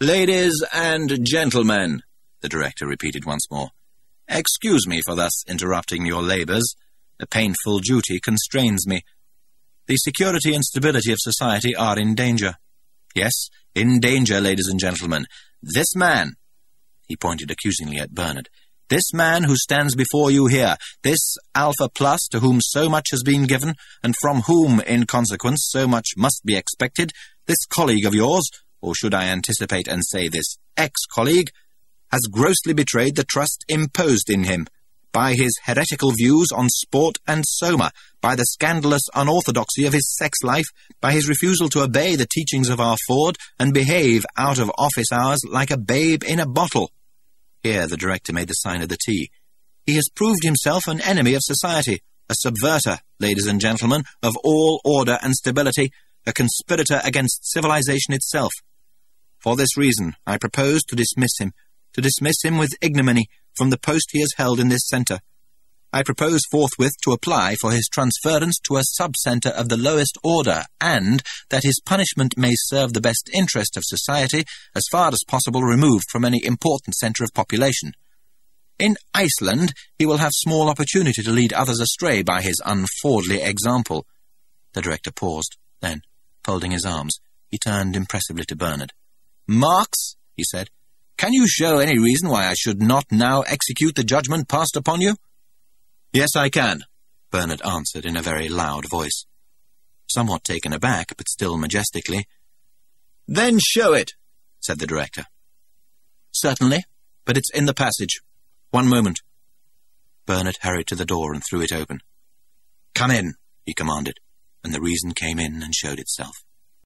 "Ladies and gentlemen," the director repeated once more, "excuse me for thus interrupting your labours. A painful duty constrains me. The security and stability of society are in danger. Yes, in danger, ladies and gentlemen. This man," he pointed accusingly at Bernard, "this man who stands before you here, this Alpha Plus to whom so much has been given, and from whom, in consequence, so much must be expected, this colleague of yours, or should I anticipate and say this ex-colleague, has grossly betrayed the trust imposed in him, by his heretical views on sport and soma, by the scandalous unorthodoxy of his sex life, by his refusal to obey the teachings of our Ford, and behave out of office hours like a babe in a bottle." Here the director made the sign of the T. "He has proved himself an enemy of society, a subverter, ladies and gentlemen, of all order and stability, a conspirator against civilization itself. For this reason, I propose to dismiss him with ignominy from the post he has held in this centre. I propose forthwith to apply for his transference to a sub-centre of the lowest order, and that his punishment may serve the best interest of society, as far as possible removed from any important centre of population. In Iceland, he will have small opportunity to lead others astray by his unfordly example." The director paused, then, folding his arms, he turned impressively to Bernard. "Marx," he said, "can you show any reason why I should not now execute the judgment passed upon you?" "Yes, I can," Bernard answered in a very loud voice. Somewhat taken aback, but still majestically. "Then show it," said the director. "Certainly, but it's in the passage. One moment." Bernard hurried to the door and threw it open. "Come in," he commanded, and the reason came in and showed itself.